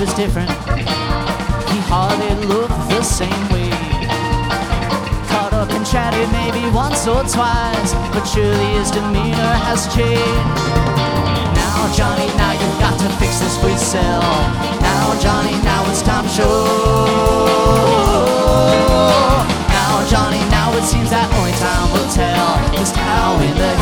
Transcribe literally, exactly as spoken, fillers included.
was different. He hardly looked the same way. Caught up and chatted maybe once or twice, but surely his demeanor has changed. Now Johnny, now you've got to fix this whistle. Now Johnny, now it's time to show